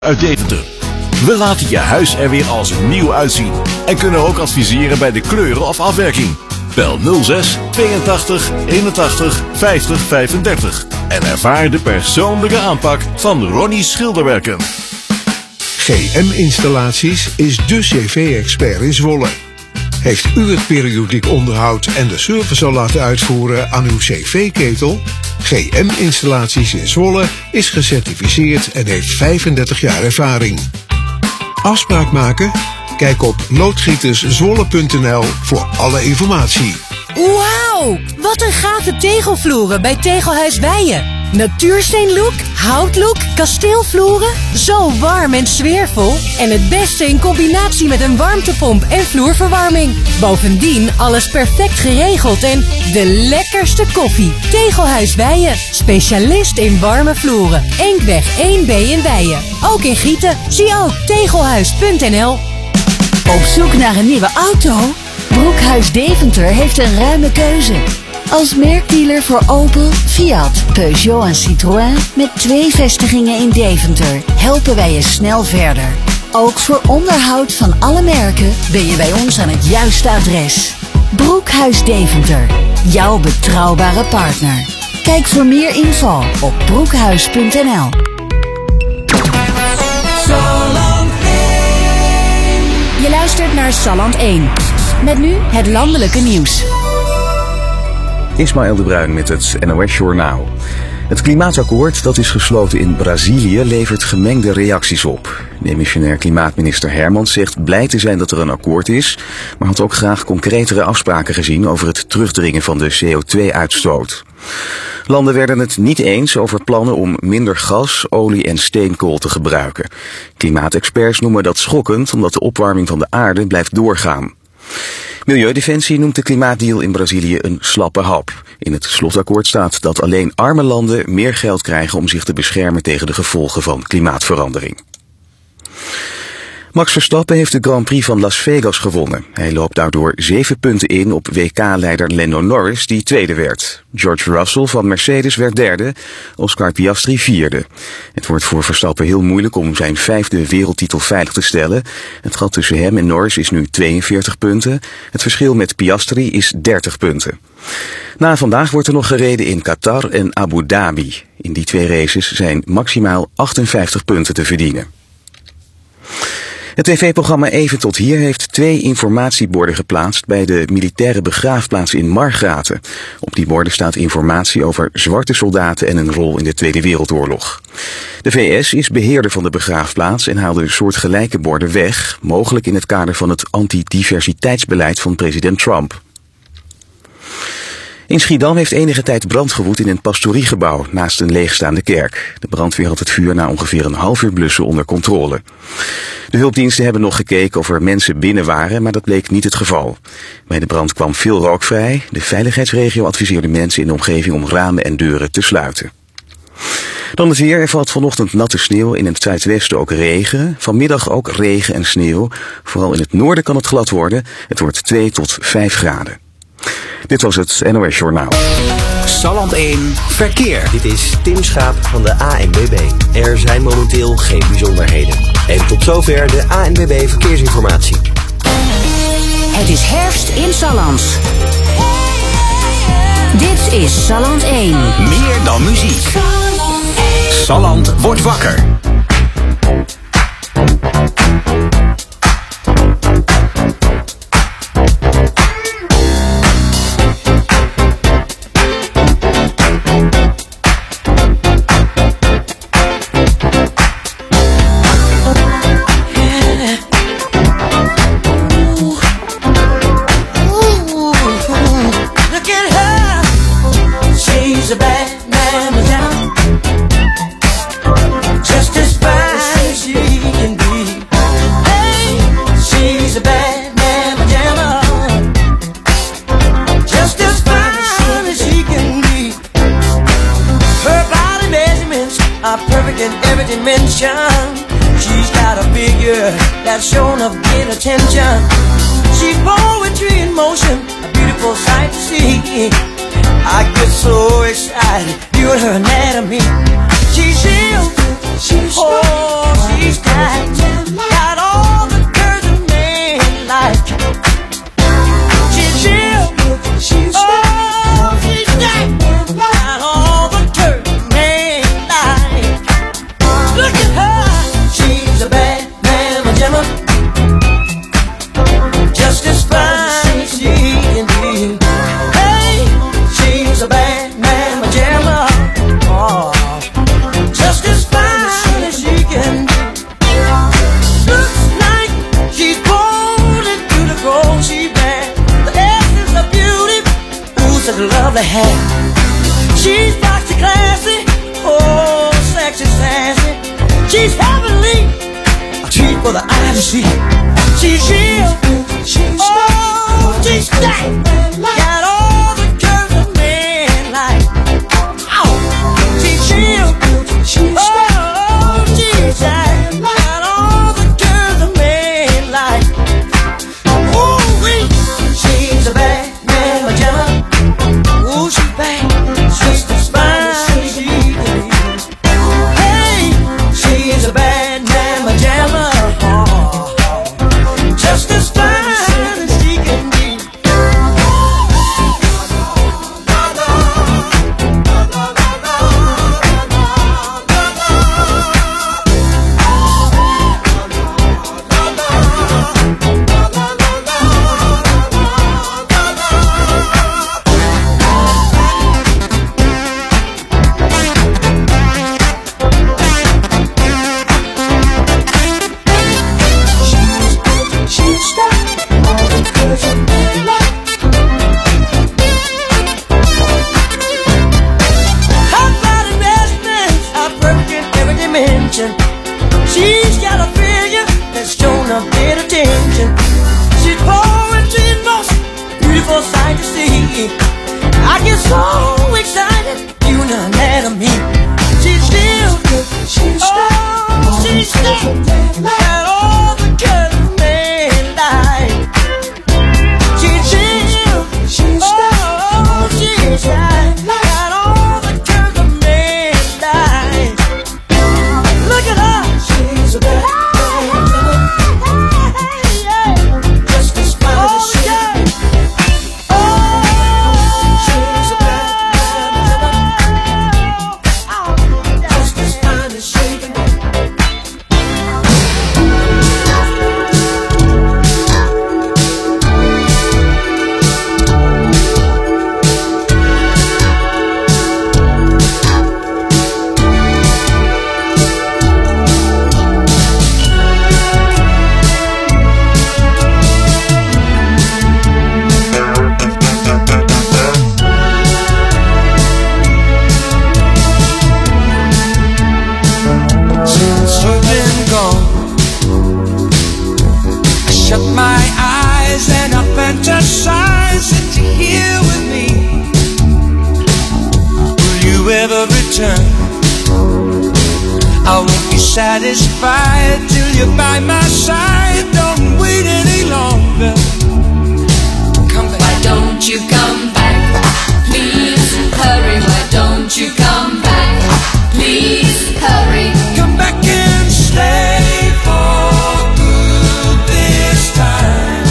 Uit Deventer. We laten je huis er weer als nieuw uitzien en kunnen ook adviseren bij de kleuren of afwerking. Bel 06 82 81 50 35 en ervaar de persoonlijke aanpak van Ronnie Schilderwerken. GM Installaties is de cv-expert in Zwolle. Heeft u het periodiek onderhoud en de service al laten uitvoeren aan uw cv-ketel? GM Installaties in Zwolle is gecertificeerd en heeft 35 jaar ervaring. Afspraak maken? Kijk op loodgieterszwolle.nl voor alle informatie. Wauw, wat een gave tegelvloeren bij Tegelhuis Weijen. Natuursteenlook, houtlook, kasteelvloeren. Zo warm en sfeervol. En het beste in combinatie met een warmtepomp en vloerverwarming. Bovendien alles perfect geregeld en de lekkerste koffie. Tegelhuis Weijen, specialist in warme vloeren. Enkweg 1B in Weijen. Ook in Gieten. Zie ook tegelhuis.nl. Op zoek naar een nieuwe auto? Broekhuis Deventer heeft een ruime keuze. Als merkdealer voor Opel, Fiat, Peugeot en Citroën met 2 vestigingen in Deventer helpen wij je snel verder. Ook voor onderhoud van alle merken ben je bij ons aan het juiste adres. Broekhuis Deventer, jouw betrouwbare partner. Kijk voor meer info op broekhuis.nl. Je luistert naar Salland 1. Met nu het landelijke nieuws. Ismaël de Bruin met het NOS Journaal. Het klimaatakkoord dat is gesloten in Brazilië levert gemengde reacties op. Demissionair klimaatminister Hermans zegt blij te zijn dat er een akkoord is, maar had ook graag concretere afspraken gezien over het terugdringen van de CO2-uitstoot. Landen werden het niet eens over plannen om minder gas, olie en steenkool te gebruiken. Klimaatexperts noemen dat schokkend omdat de opwarming van de aarde blijft doorgaan. Milieudefensie noemt de klimaatdeal in Brazilië een slappe hap. In het slotakkoord staat dat alleen arme landen meer geld krijgen om zich te beschermen tegen de gevolgen van klimaatverandering. Max Verstappen heeft de Grand Prix van Las Vegas gewonnen. Hij loopt daardoor 7 punten in op WK-leider Lando Norris, die tweede werd. George Russell van Mercedes werd derde, Oscar Piastri vierde. Het wordt voor Verstappen heel moeilijk om zijn 5e wereldtitel veilig te stellen. Het gat tussen hem en Norris is nu 42 punten. Het verschil met Piastri is 30 punten. Na vandaag wordt er nog gereden in Qatar en Abu Dhabi. In die 2 races zijn maximaal 58 punten te verdienen. Het tv-programma Even tot hier heeft 2 informatieborden geplaatst bij de militaire begraafplaats in Margraten. Op die borden staat informatie over zwarte soldaten en hun rol in de Tweede Wereldoorlog. De VS is beheerder van de begraafplaats en haalde soortgelijke borden weg, mogelijk in het kader van het antidiversiteitsbeleid van president Trump. In Schiedam heeft enige tijd brand gewoed in een pastoriegebouw naast een leegstaande kerk. De brandweer had het vuur na ongeveer een half uur blussen onder controle. De hulpdiensten hebben nog gekeken of er mensen binnen waren, maar dat bleek niet het geval. Bij de brand kwam veel rook vrij. De veiligheidsregio adviseerde mensen in de omgeving om ramen en deuren te sluiten. Dan het weer. Er valt vanochtend natte sneeuw, in het zuidwesten ook regen. Vanmiddag ook regen en sneeuw. Vooral in het noorden kan het glad worden. Het wordt 2 tot 5 graden. Dit was het NOS Journaal. Salland 1 Verkeer. Dit is Tim Schaap van de ANWB. Er zijn momenteel geen bijzonderheden. En tot zover de ANWB Verkeersinformatie. Het is herfst in Salland. Dit is Salland 1. Meer dan muziek. Salland wordt wakker. She's got a figure that's shown of great attention. She's poetry in motion, a beautiful sight to see. I get so excited viewing her anatomy. She's shielded Oh, she's got all the curves a man like. She's real. Oh, she's got all the curves a man like. Look at her. She's a bad mamma jamma. Just as fine as she can be. Hey, she's a bad mamma jamma. Oh, just as fine as she can be. Looks like she's born into the gold she bad. The essence of beauty, ooh, such a lovely hair. She's boxy classy, oh, sexy sassy. She's heavenly, a treat for the eye to see. She's real, oh, she's stacked. Got all the curves a man like. Oh, she's real, oh, she's stacked. Got all the curves a man like. Ooh, she's a bad mamma jamma. Ooh, she's bad, just as fine as she can be. Hey, she's a bad mamma jamma. Just as fine as she can be. She's got all the curves a man like. Hot body investments are perfect in every dimension. She's got a figure that's shown a bit of attention. She's poetry in motion, beautiful sight to see. I get so excited, you know that of me. She's still, she's still, got all the curves a man like. She's real, she's got all the curves a man like. Look at her, she's a bad woman. Just as fine as she can. Oh, she's a bad woman. Just as fine as she can. Since you've been gone, I shut my eyes and I fantasize that you're here with me. Will you ever return? I won't be satisfied till you're by my side. Don't wait any longer. Come back. Why don't you come back? Please hurry. Why don't you come back? Please hurry. Come back and stay for good this time.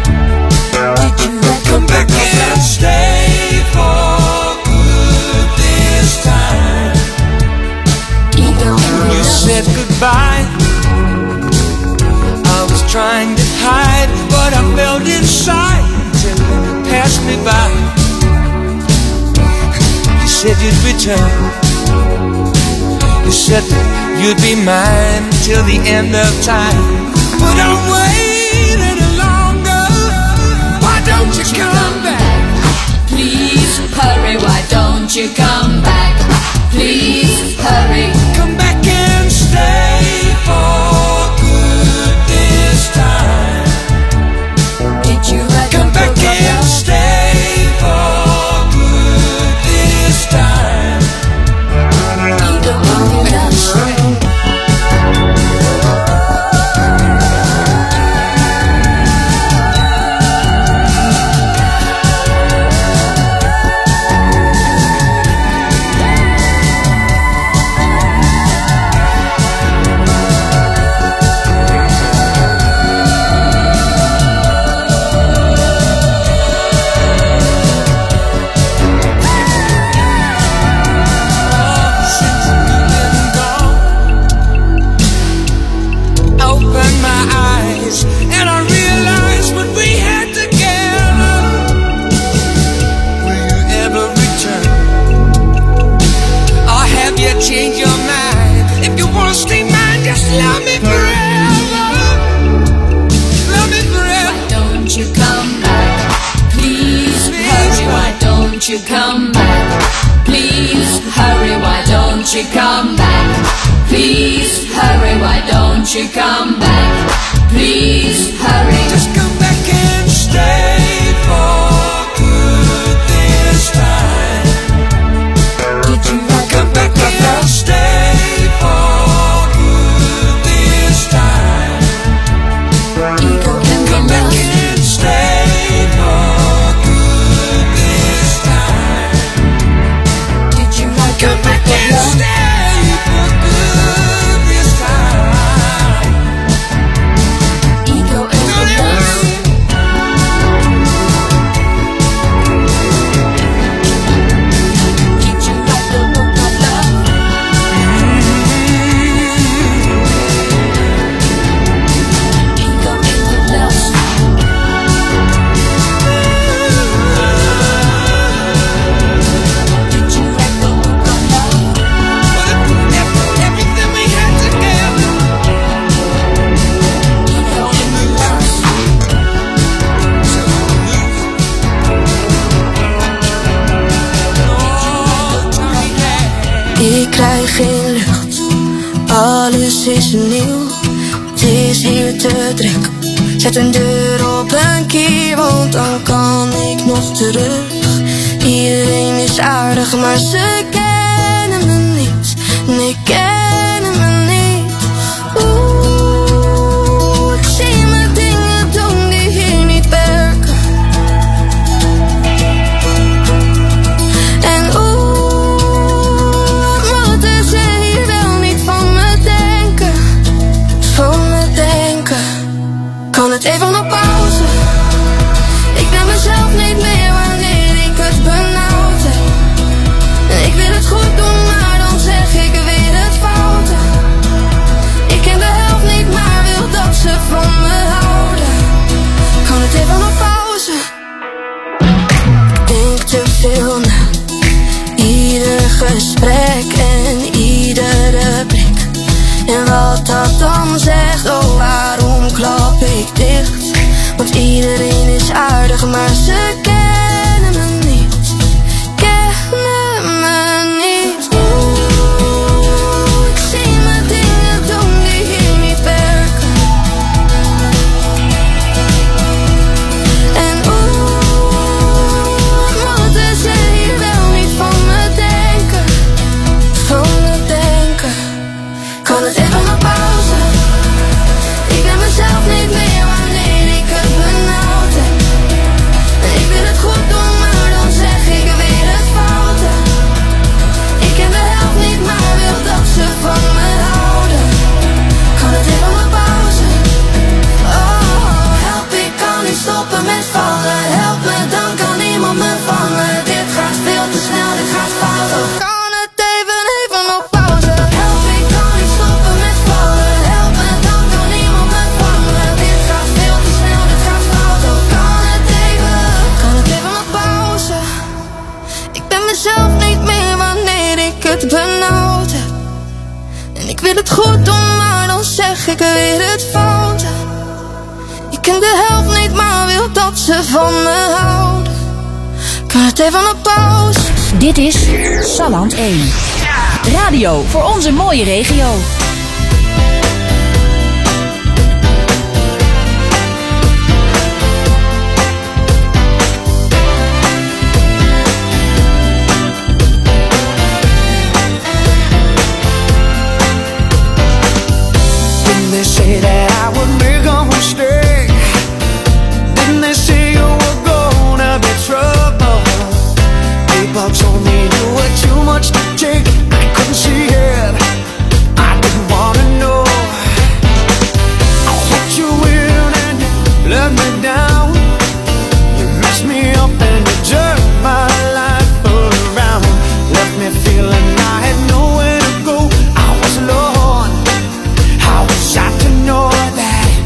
Come back and stay for good this time. You said goodbye. I was trying to hide what I felt inside till you passed me by. You said you'd return. You said that you'd be mine till the end of time. But I'm waiting any longer. Why don't you come back? Please hurry. Why don't you come back? Please hurry. Come back and stay for good this time. Did you write Come back and stay for good this time. you come back? Please hurry, why don't you come back? Please hurry. Just come back and stay for good this time. Did you Come back and stay for good this time. ego and Come back love? and stay for good this time. Did you like Come back and stay for good this time. ego and love? Did you like the book of love? Ego and love. Did you like the book of love? Everything we had together. Ego and love. Ik krijg geen lucht, alles is nieuw. Het is hier te druk. Zet een deur op een kier, want dan kan ik nog terug. Iedereen is aardig, maar ze kennen me niet. Nee, kennen me niet. Oeh, ik zie me dingen doen die hier niet werken. En wat moeten ze hier wel niet van me denken? Van me denken. Kan het even op pauze? Ik ben mezelf niet meer wanneer ik het benauwd heb. En ik wil het goed doen, maar dan zeg ik weer het foute. Ik ken de helft niet, maar wil dat ze van me houden. Kan het even op pauze? Ik denk te veel na. Ieder gesprek en iedere blik. En wat dat dan zegt, oh waarom klap ik dicht? Want iedereen is aardig, maar ze kennen me niet. Kennen me niet. Oeh, ik zie me dingen doen die hier niet werken. En wat moeten ze hier wel niet van me denken? Van me denken. Kan het even op pauze? Ik ben mezelf niet meer wanneer ik het benauwd heb. En ik wil het goed doen, maar dan zeg ik weer het foute. Ik ken de helft niet, maar wil dat ze van me houden. Kan het even op pauze? Oh, help, ik kan niet stoppen met vallen. Help me, dan kan niemand me vangen. Dit gaat veel te snel, dit gaat fout. Oh, kan het even op pauze? Help, ik kan niet stoppen met vallen. Help me, dan kan niemand me vangen. Dit gaat veel te snel, dit gaat fout. Oh, kan het even op pauze? Ik ben mezelf niet meer wanneer ik het benauwd heb. En ik wil het goed doen, maar dan zeg ik weer het foute. Ik ken de helft niet, maar wil dat ze van me houden. Kan het even op pauze? Dit is Salland 1. Radio voor onze mooie regio. Didn't they say that I would make a mistake? Didn't they say you were gonna be trouble? People told me you were too much to take. I couldn't see it. I didn't wanna know. I let you in and you let me down. You messed me up and you turned my life around. Left me feeling I had nowhere to go. I was alone. How was I to know that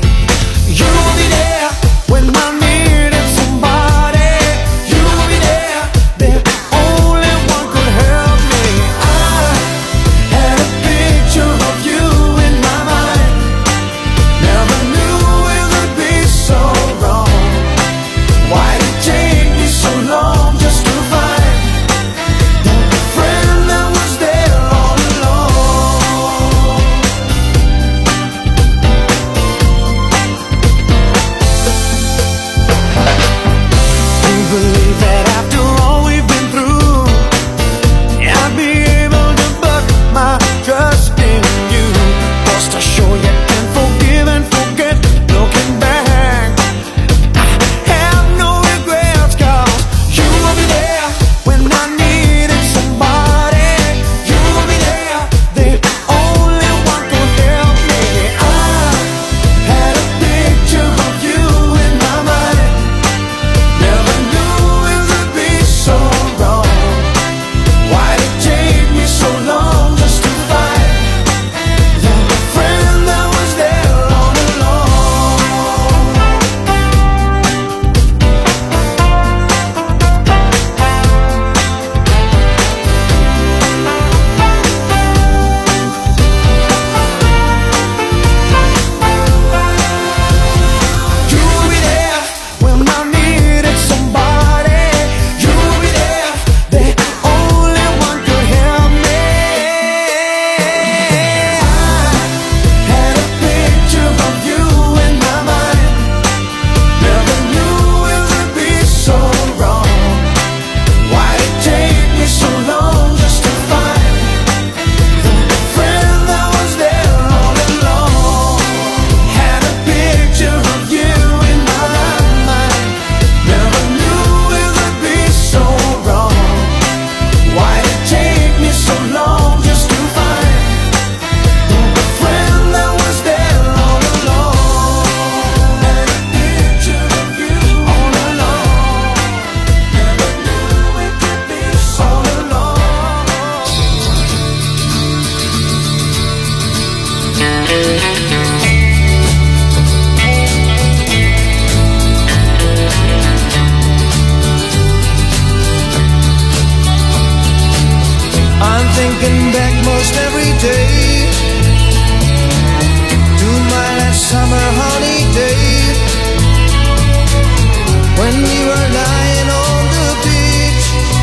we were lying on the beach,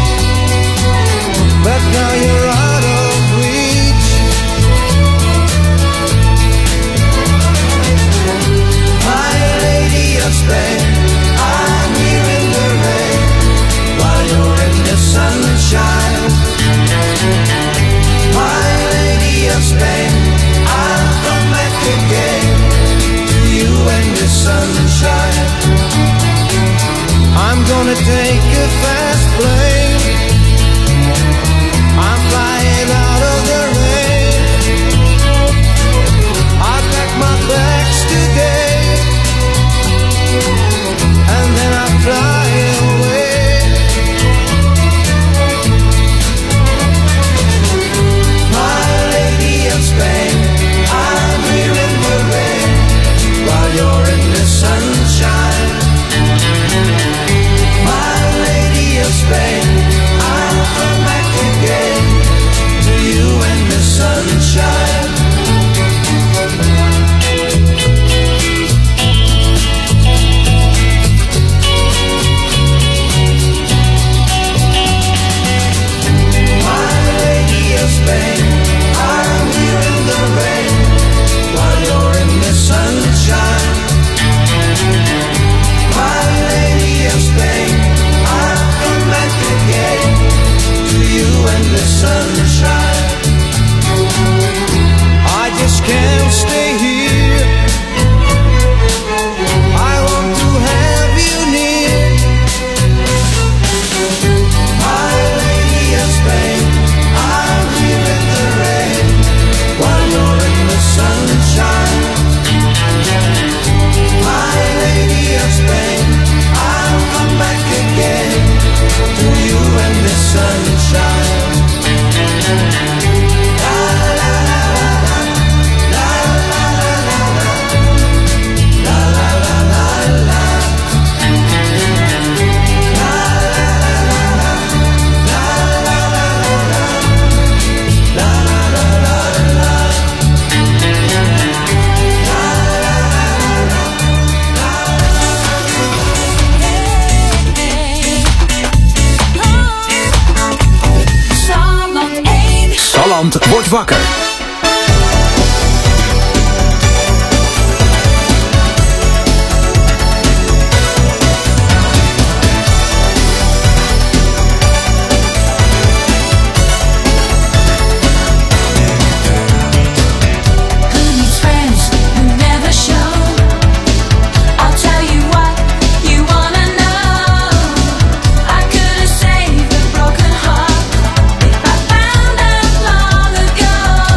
but now you're out of reach. My lady of Spain, I'm here in the rain while you're in the sunshine. My lady of Spain, I'll come back again to you in the sunshine. I'm gonna take a fast plane, I'm flying out of the rain. I'll pack my bags today, and then I'll fly away. My lady of Spain, I'm here in the rain while you're in the sunshine. My lady of Spain, I'll come back again to you in the sunshine. My lady of Spain, I'm here in the rain while you're in the sunshine. My lady of Spain, I'll come back again to you in the sunshine. I just can't stay here, I want to have you near. My lady of Spain, I'm here in the rain while you're in the sunshine. My lady of Spain, I'll come back again to you in the sunshine. La la la la la la la la la la la la. Salland wordt wakker. Who needs friends who never show? I'll tell you what you wanna know. I could have saved a broken heart if I found out long ago.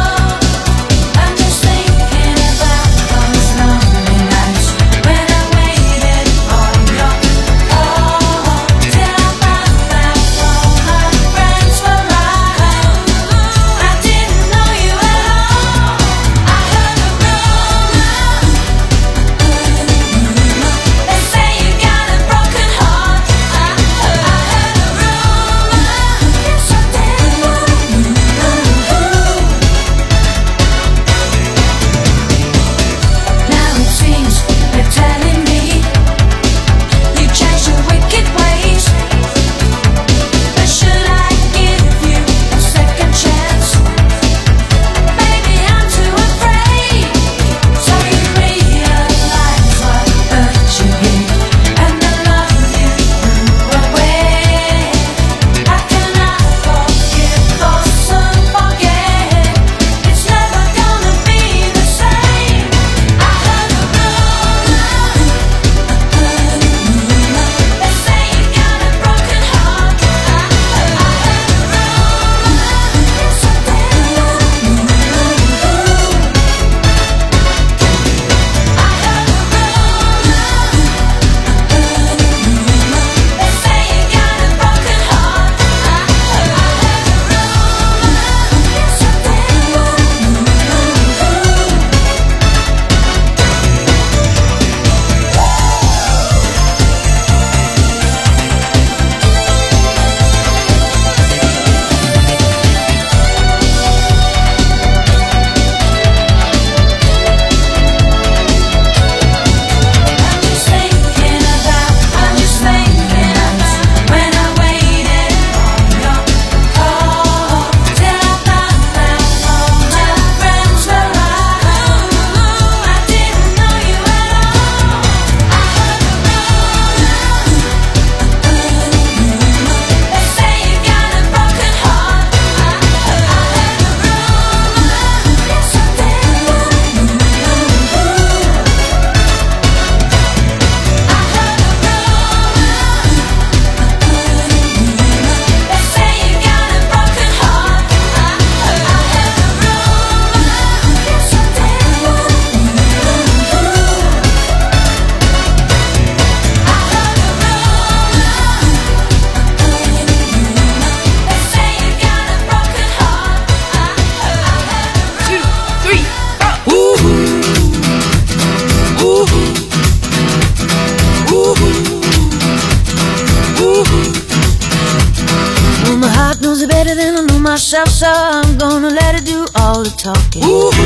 myself, so I'm gonna let it do all the talking.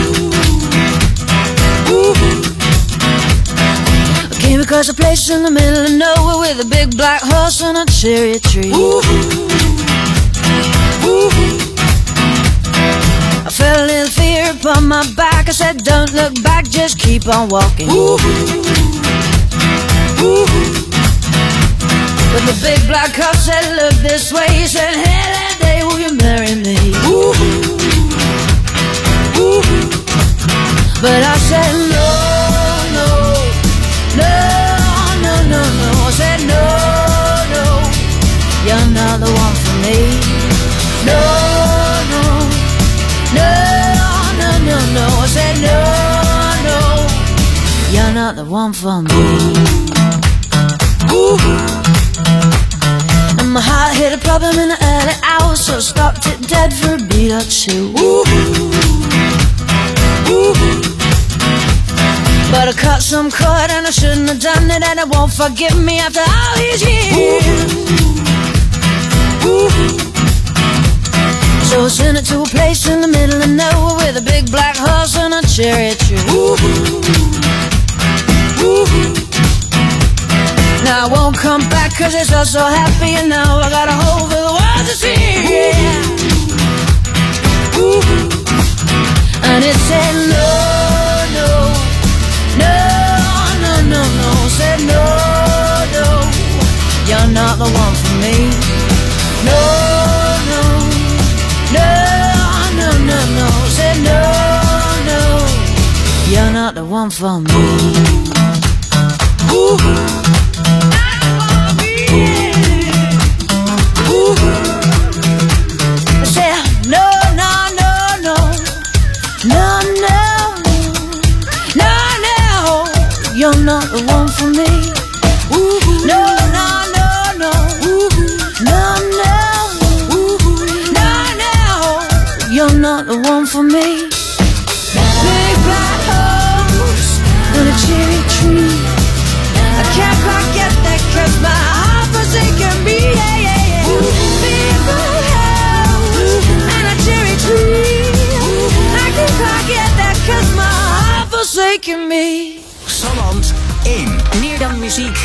I came across a place in the middle of nowhere with a big black horse and a cherry tree. I felt a little fear upon my back. I said, don't look back, just keep on walking. But the big black horse said, look this way. He said, hey, that day will you marry me? But I said, no, no, no, no, no, no. I said, no, no, you're not the one for me. No, no, no, no, no, no. I said, no, no, you're not the one for me. And my heart hit a problem in the early hours, so I stopped it dead for a beat or two. But I cut some cord and I shouldn't have done it, and it won't forgive me after all these years. So I sent it to a place in the middle of nowhere with a big black horse and a cherry tree. Now I won't come back cause it's all so happy, and now I got a hole for the world to see. And it said no, no, no, no, no, no. Said no, no, you're not the one for me. No, no, no, no, no, no. Said no, no, you're not the one for me. I said no, no, no, no, no, no, no, no, you're not the one for me. No, no, no, no, no, no, no, no, you're not the one for me. Big black horse and a cherry tree. I can't quite get that cause my heart forsaken me, yeah, yeah, yeah. Big black house and a cherry tree. I can't quite get that cause my heart forsaken me. Salland 1. Meer dan muziek.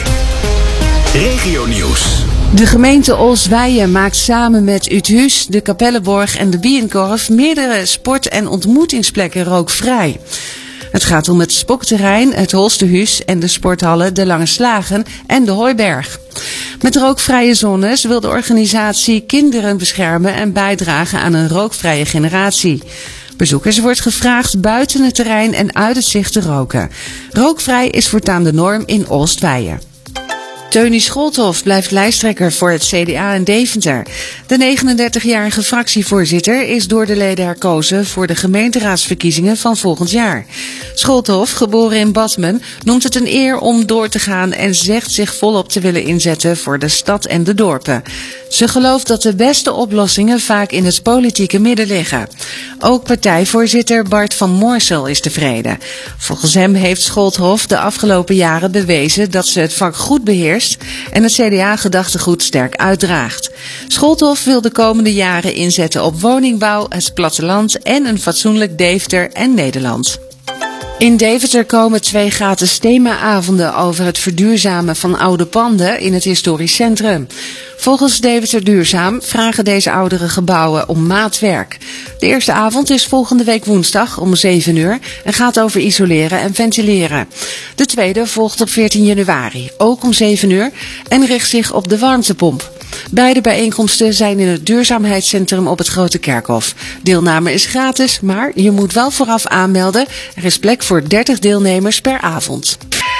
Regionieuws. De gemeente Olsweijen maakt samen met Uthuis, de Kapellenborg en de Bijenkorf meerdere sport- en ontmoetingsplekken rookvrij. Het gaat om het Spokterrein, het Holstehuis en de sporthallen De Lange Slagen en de Hooiberg. Met rookvrije zones wil de organisatie kinderen beschermen en bijdragen aan een rookvrije generatie. Bezoekers wordt gevraagd buiten het terrein en uit het zicht te roken. Rookvrij is voortaan de norm in Olstweijen. Teunie Scholthoff blijft lijsttrekker voor het CDA in Deventer. De 39-jarige fractievoorzitter is door de leden herkozen voor de gemeenteraadsverkiezingen van volgend jaar. Scholthoff, geboren in Badmen, noemt het een eer om door te gaan en zegt zich volop te willen inzetten voor de stad en de dorpen. Ze gelooft dat de beste oplossingen vaak in het politieke midden liggen. Ook partijvoorzitter Bart van Moorsel is tevreden. Volgens hem heeft Scholthoff de afgelopen jaren bewezen dat ze het vak goed beheerst en het CDA-gedachtegoed sterk uitdraagt. Scholthoff wil de komende jaren inzetten op woningbouw, het platteland en een fatsoenlijk Deventer en Nederland. In Deventer komen 2 gratis themaavonden over het verduurzamen van oude panden in het historisch centrum. Volgens Deventer Duurzaam vragen deze oudere gebouwen om maatwerk. De eerste avond is volgende week woensdag om 7 uur en gaat over isoleren en ventileren. De tweede volgt op 14 januari, ook om 7 uur, en richt zich op de warmtepomp. Beide bijeenkomsten zijn in het duurzaamheidscentrum op het Grote Kerkhof. Deelname is gratis, maar je moet wel vooraf aanmelden. Er is plek voor 30 deelnemers per avond.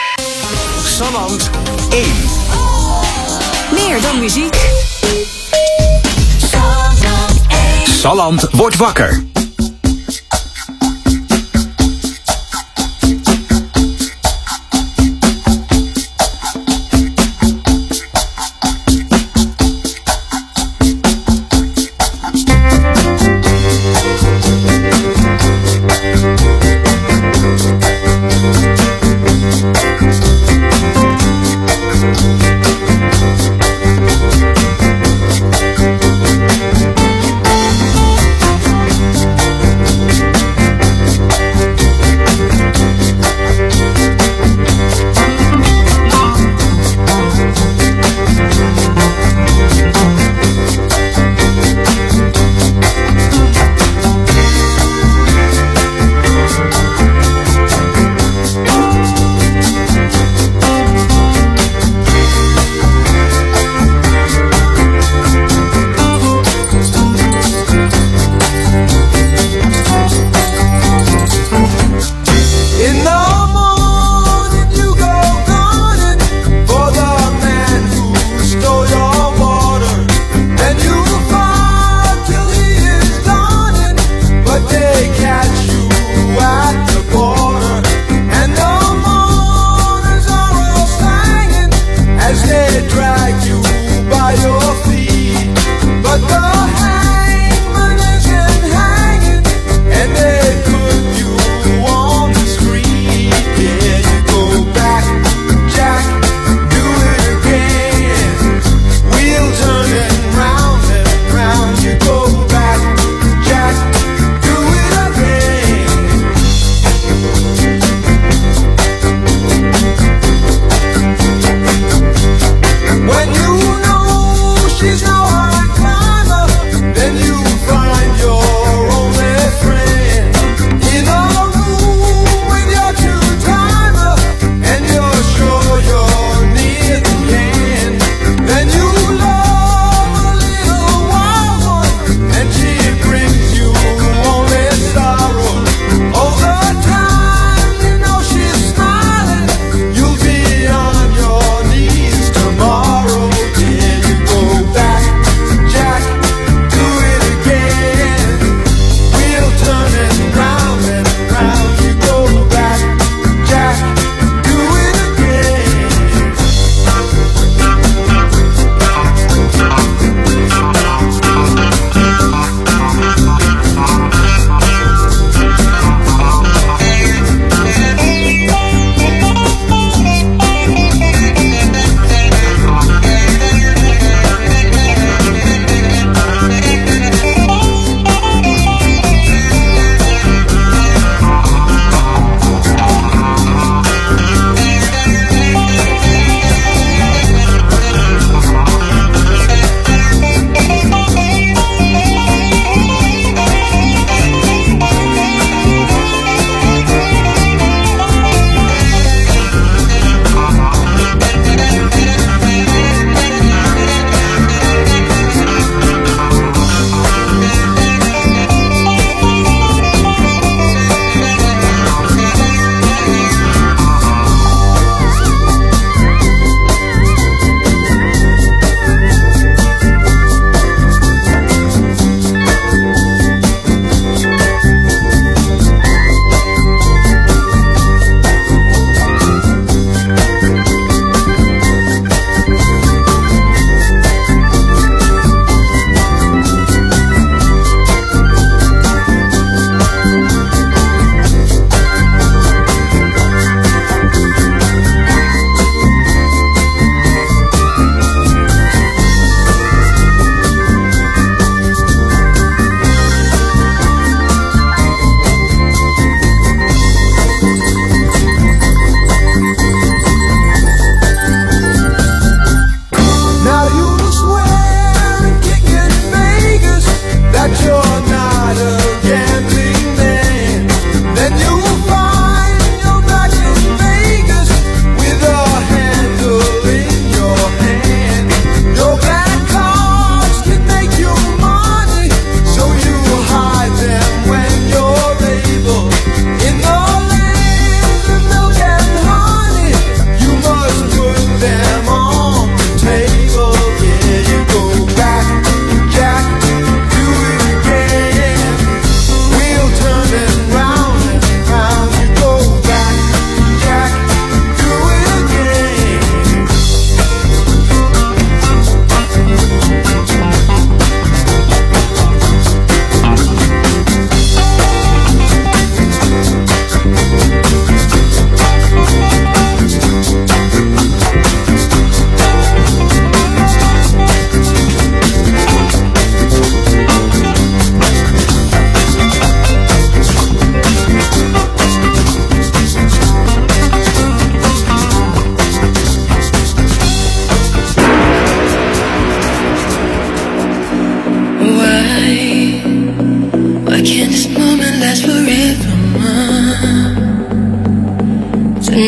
Salland 1. Meer dan muziek. Salland wordt wakker.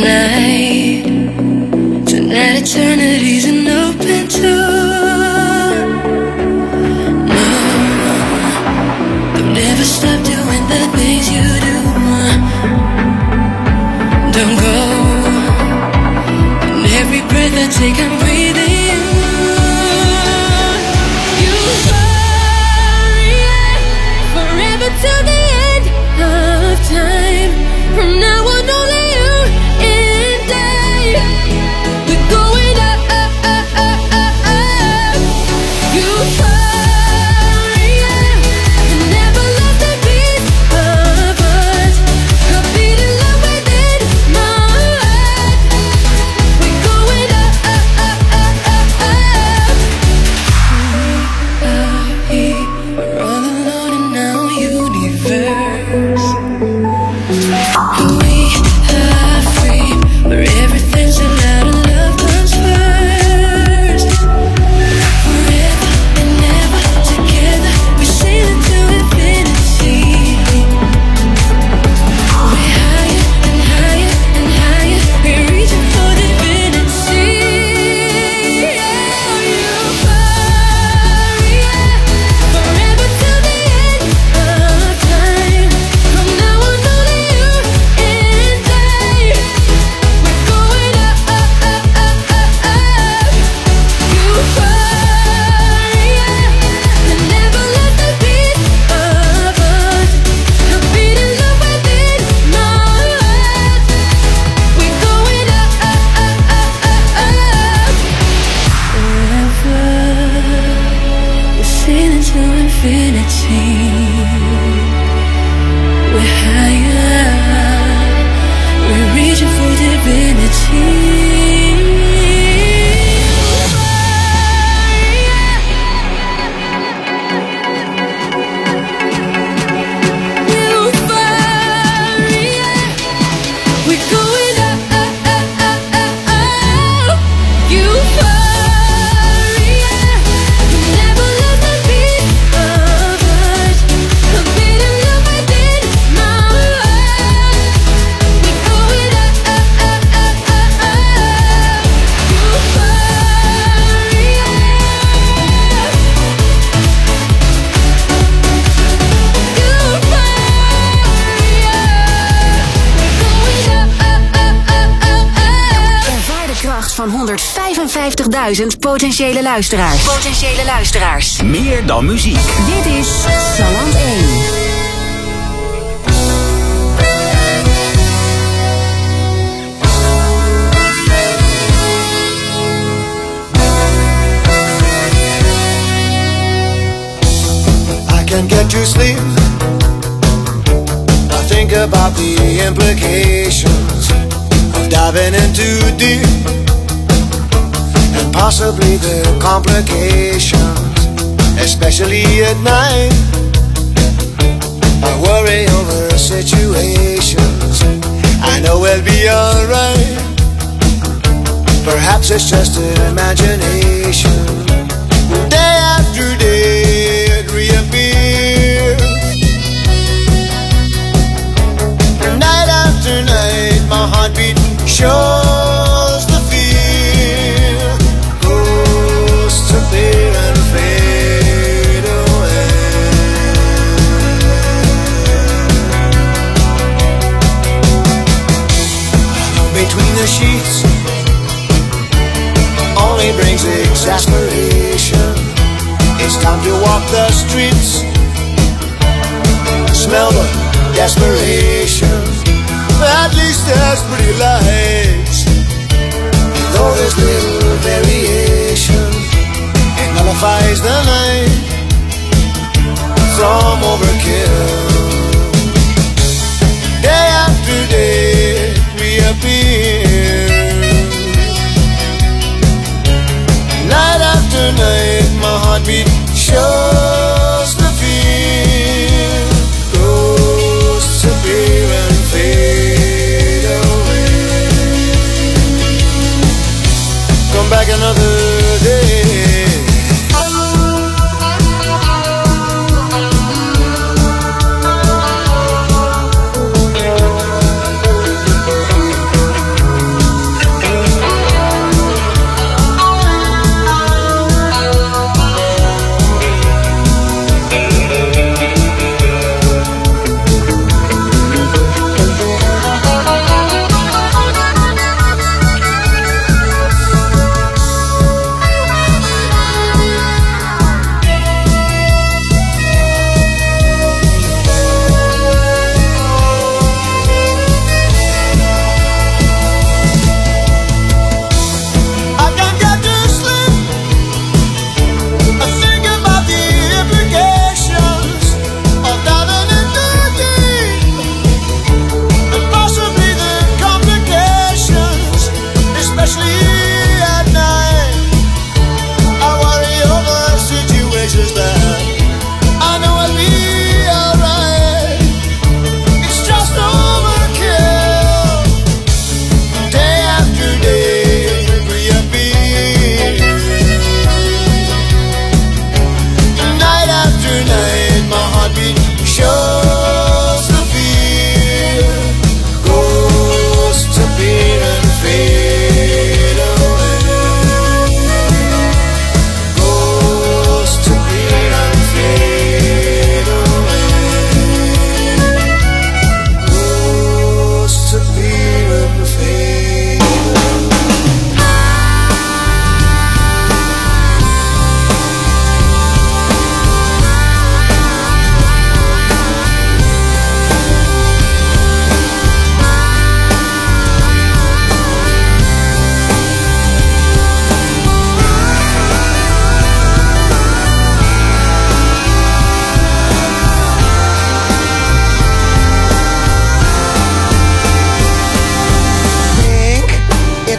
tonight. Tonight eternity's an open door. No, don't ever stop doing the things you do. Don't go. And every breath I take, I'm breathing. You hurry forever till the end of time. From now on, only you and I. We're going up. You hurry and never let the beat of us. A beating love within my heart. We're going up. We are all alone in our universe. We are free, where everything's allowed and love comes first. Forever and ever together, we're sailing to infinity. We're higher and higher and higher, we're reaching for divinity. You hurry forever till the end of time. From now on, only you and I. We're going up. You hurry and never let the beat of us. A beating love within my heart. We're going up. Forever, we're sailing to infinity. We're higher, we're reaching for divinity. Euphoria, we're going up. Euphoria, never let the beat of us. A beating love within my heart. We're going up. Ervaar de kracht van 155.000 potentiële luisteraars. Meer dan muziek. Dit is Salland 1. I can't get to sleep. I think about the implications of diving in too deep, and possibly the complications, especially at night. I worry over situations I know we'll be alright. Perhaps it's just an imagination. Day after day it reappears. Night after night my heartbeat shows the fear. Ghosts appear and fade away. Between the sheets only brings exasperation. It's time to walk the streets, smell the desperation. At least there's pretty lights, though there's little variation. It nullifies the night from overkill. Day after day it reappears. Night after night my heartbeat shows the fear. Ghosts appear and fade away. Come back another day.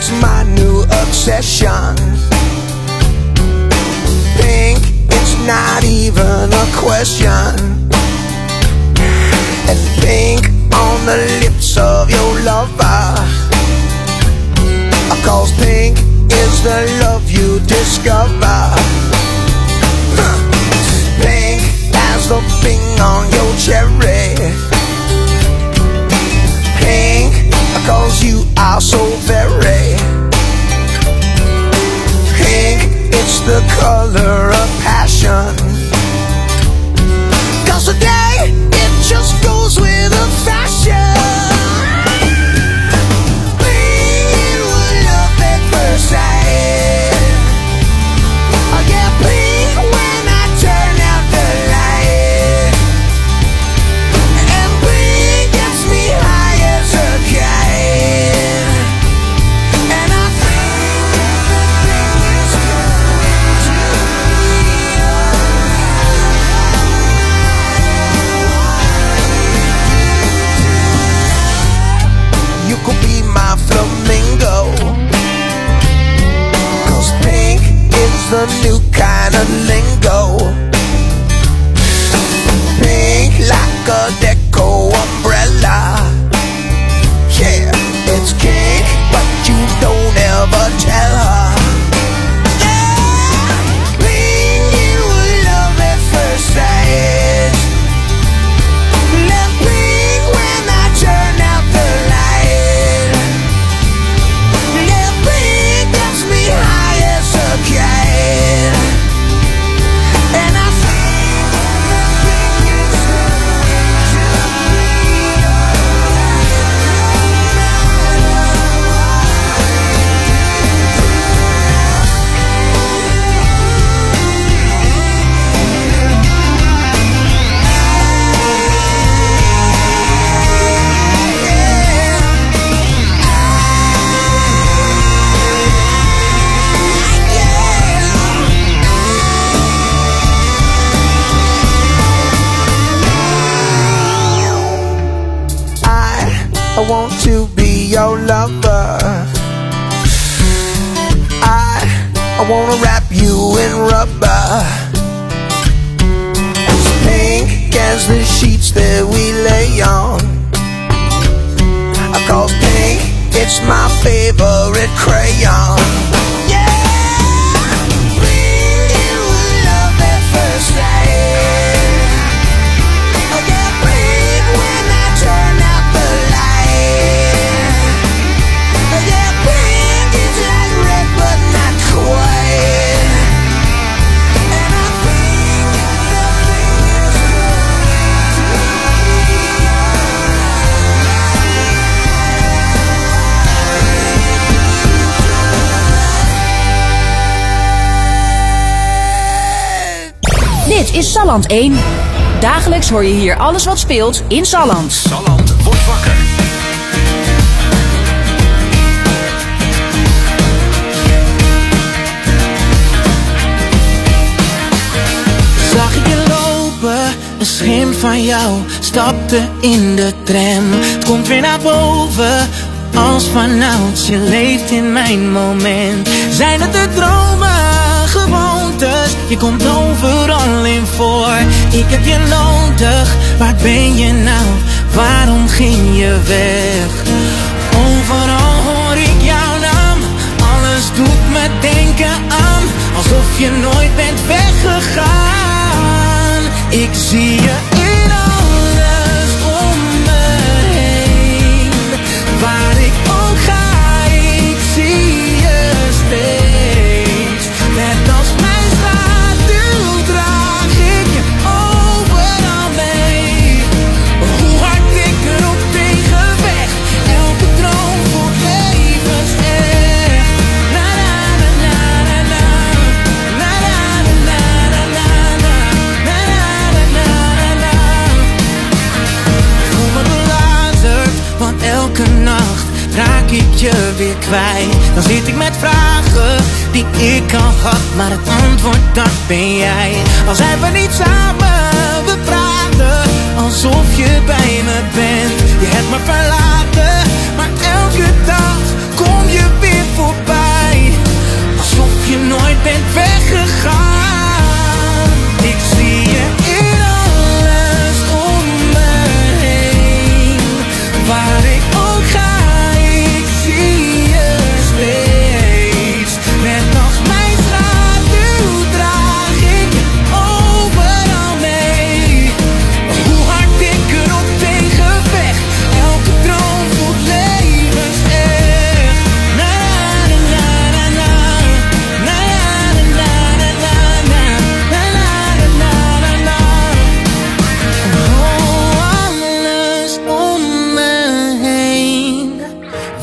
it's my new obsession. Pink, it's not even a question. And pink on the lips of your lover, 'cause pink is the love you discover. Pink as the ping on your cherry. Pink, 'cause you are so very. Pink, it's the color of passion. 'Cause today, it just goes with the fashion. Pink was love at first sight. Oh yeah, pink when I turn out the light. And pink gets me high as a kite. And I think everything is going to be alright. You could be my flamingo, 'cause pink is the new kind of lingo. Pink like a deco umbrella. Yeah, it's pink, but you don't ever tell her. Yeah, pink, it was love at first sight. Love pink when I turn out the light. Yeah, pink gets me high as a kite. And I think everything is going to be I want to be your lover. I wanna wrap you in rubber, as pink as the sheets that we lay on. 'Cause pink, it's my favorite crayon. Yeah, pink, it was love at first sight. Oh yeah, pink when I turn out the light. Oh yeah, pink is like red but not quite. And I think everything is going to be alright. Dit is Salland 1. Dagelijks hoor je hier alles wat speelt in Salland. Salland wordt wakker. Zag ik je lopen, een schim van jou stapte in de tram. Het komt weer naar boven, als vanouds, je leeft in mijn moment. Zijn het de dromen, gewoontes, je komt overal in voor. Ik heb je nodig, waar ben je nou, waarom ging je weg? Overal hoor ik jouw naam, alles doet me denken aan, alsof je nooit bent weggegaan. Ik zie je in alles om me heen, waar ik ook ga, ik zie je steeds. Net als mijn schaduw draag ik je overal mee. Hoe hard ik erop tegenvecht, elke droom voelt levensecht. Na na na na na na na na na na na na na na na. Ik voel me belazerd, want elke nacht raak ik je weer kwijt. Dan zit ik met vragen die ik al had, maar het antwoord dat ben jij. Al zijn we niet samen, we praten alsof je bij me bent. Je hebt me verlaten, maar elke dag kom je weer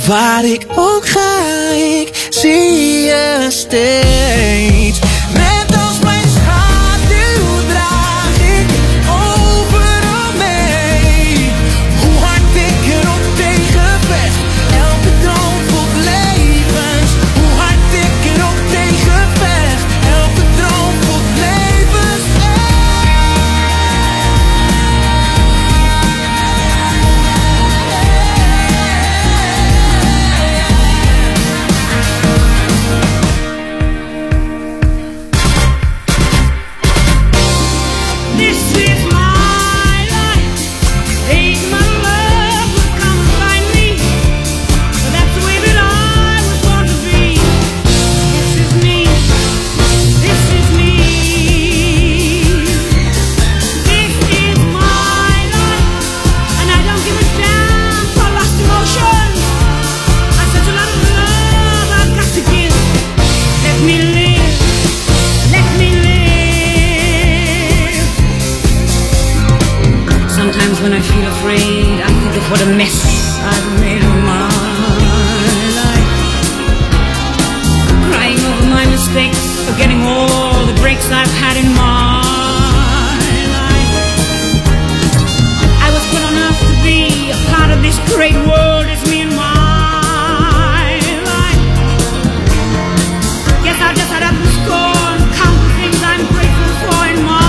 Waar ik ook ga, ik zie je steeds. Net als mijn schaduw draag ik overal mee. Hoe hard ik er ook tegen vecht, elke droom voelt levens. Hoe hard ik er ook tegen vecht, elke droom voelt levens. When I feel afraid, I think of what a mess I've made of my life. Crying over my mistakes, forgetting all the breaks I've had in my life. I was put on earth to be a part of this great world, it's me and my life. Guess I'll just add up the score and count the things I'm grateful for in my life.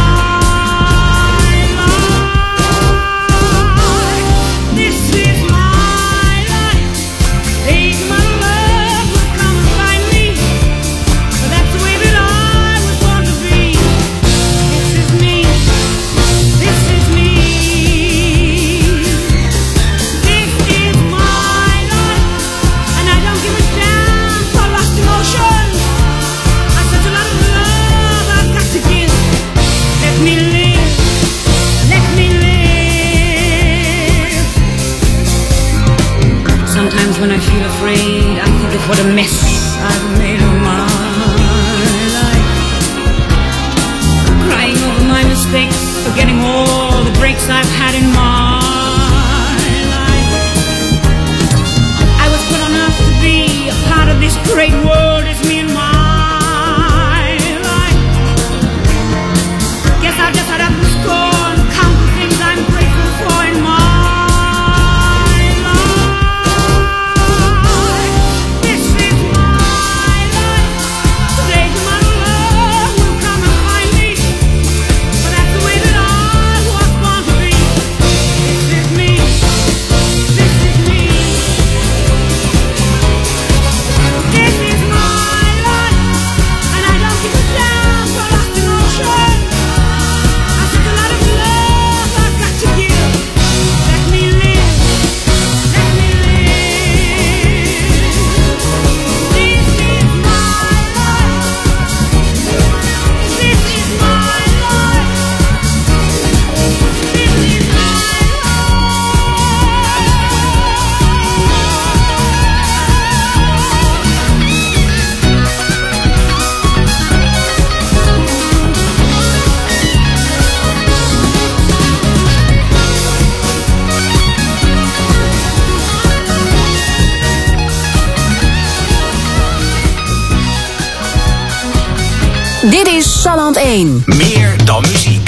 When I feel afraid, I think of what a mess I've made of my life. Crying over my mistakes, forgetting all the breaks I've had in my life. I was put on earth to be a part of this great world, it's me and my life. Guess I'll just add up the score and count the things I'm grateful for in my life. Dit is Salland 1. Meer dan muziek.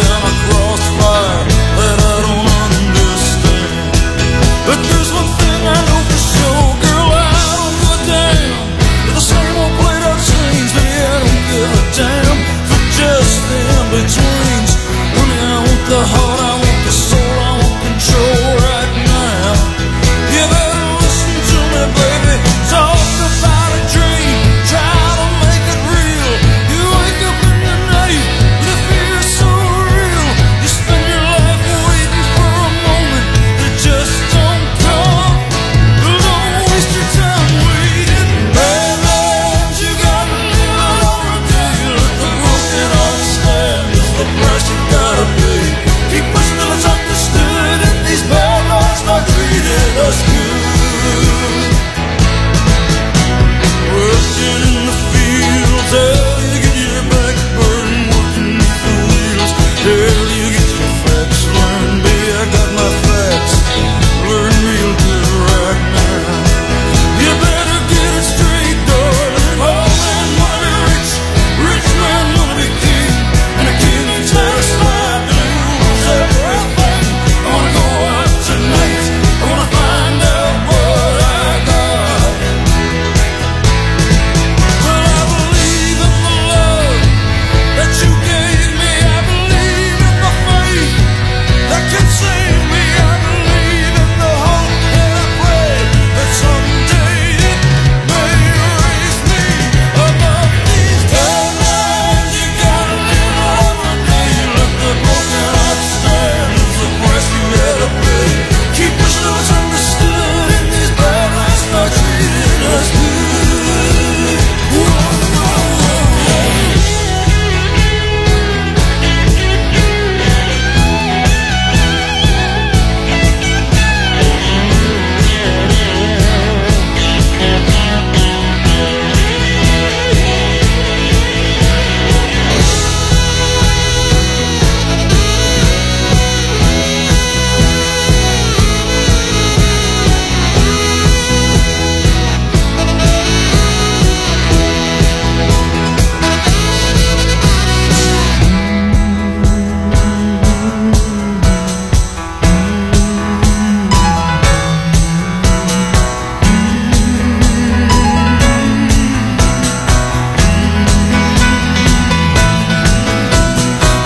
But there's one thing I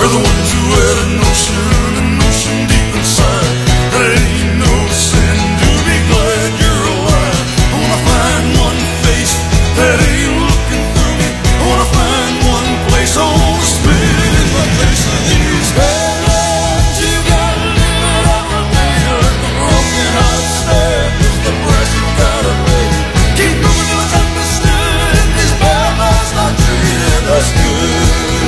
They're the ones who had a notion deep inside. That it ain't no sin to be glad you're alive. I wanna find one face that ain't looking through me. I wanna find one place I wanna spit in the face of these headlines. You gotta live it every day like a broken heart snare. It's the price you gotta pay. Keep moving till it's understood. These bad lives not treating us good.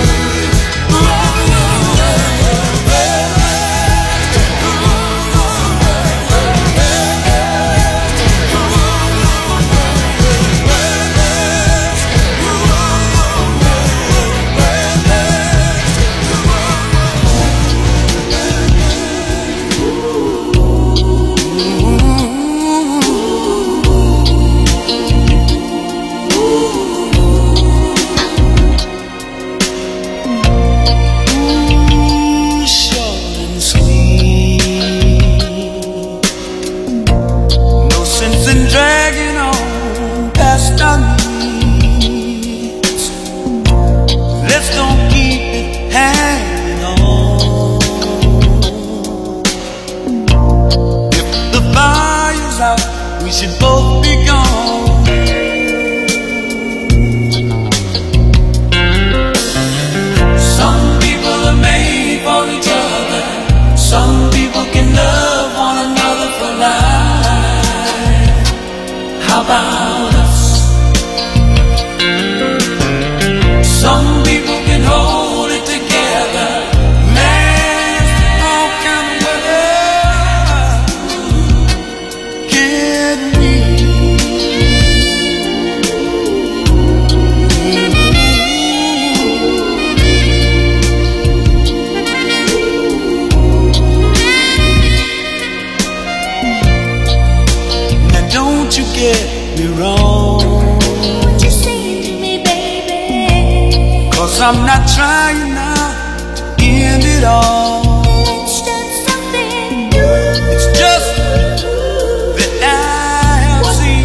I'm not trying now to end it all. It's just something new. It's just that I have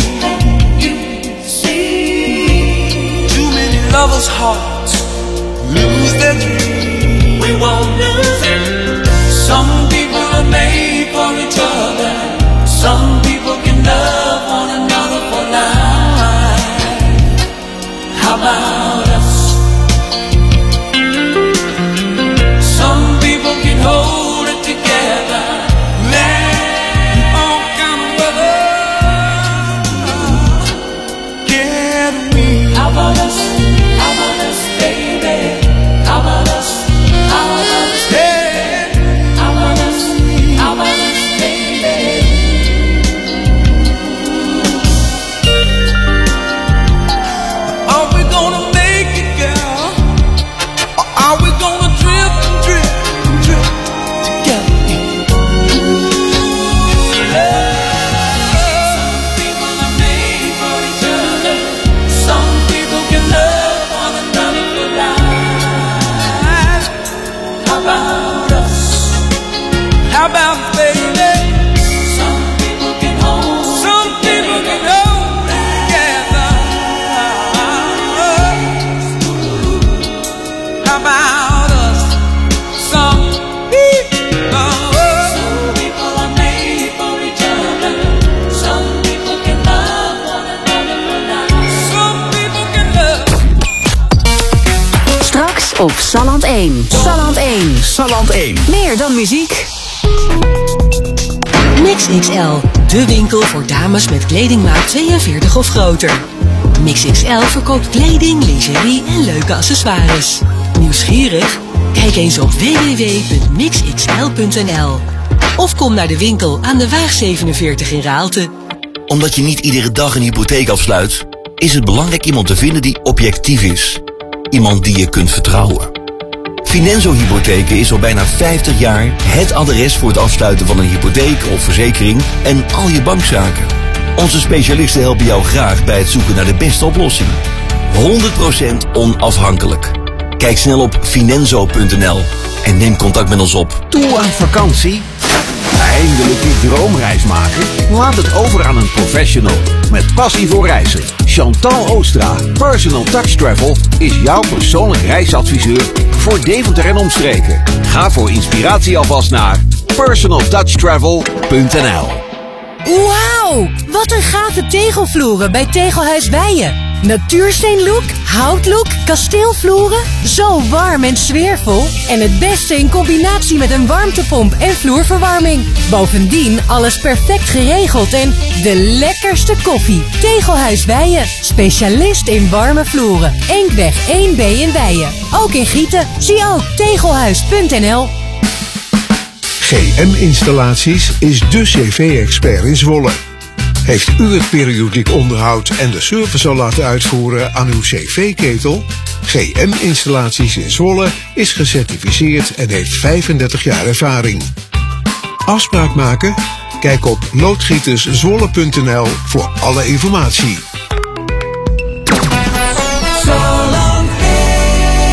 seen too many lovers' hearts lose their dreams. We won't lose it. Some people are made for each other. Some people can love one another for life. How about us? Hold it together, man, all kind of weather. Can we? How about us? How about us, baby? How about us? How about us, baby? How about us? How about us, baby? Are we gonna make it, girl? Or are we gonna drift and drift? How about baby? Some people can hold together. How about us? Some people are made for each other. Some people can love one another for life. Some people can love. Straks op Salland 1. Salland 1. Salland 1. Meer dan muziek. Mix XL, de winkel voor dames met kledingmaat 42 of groter. Mix XL verkoopt kleding, lingerie en leuke accessoires. Nieuwsgierig? Kijk eens op www.mixxl.nl of kom naar de winkel aan de Waag 47 in Raalte. Omdat je niet iedere dag een hypotheek afsluit, is het belangrijk iemand te vinden die objectief is. Iemand die je kunt vertrouwen. Finanzo Hypotheken is al bijna 50 jaar het adres voor het afsluiten van een hypotheek of verzekering en al je bankzaken. Onze specialisten helpen jou graag bij het zoeken naar de beste oplossing. 100% onafhankelijk. Kijk snel op finanzo.nl en neem contact met ons op. Toe aan vakantie? Eindelijk die droomreis maken? Laat het over aan een professional met passie voor reizen. Chantal Oostra, Personal Touch Travel, is jouw persoonlijk reisadviseur voor Deventer en omstreken. Ga voor inspiratie alvast naar personaltouchtravel.nl. Wauw, wat een gave tegelvloeren bij Tegelhuis Weijen. Natuursteenlook, houtlook, kasteelvloeren, zo warm en sfeervol. En het beste in combinatie met een warmtepomp en vloerverwarming. Bovendien alles perfect geregeld en de lekkerste koffie. Tegelhuis Weijen, specialist in warme vloeren. Enkweg 1B in Weijen. Ook in Gieten, zie ook tegelhuis.nl. GM Installaties is de cv-expert in Zwolle. Heeft u het periodiek onderhoud en de service al laten uitvoeren aan uw cv-ketel? GM Installaties in Zwolle is gecertificeerd en heeft 35 jaar ervaring. Afspraak maken? Kijk op loodgieterszwolle.nl voor alle informatie.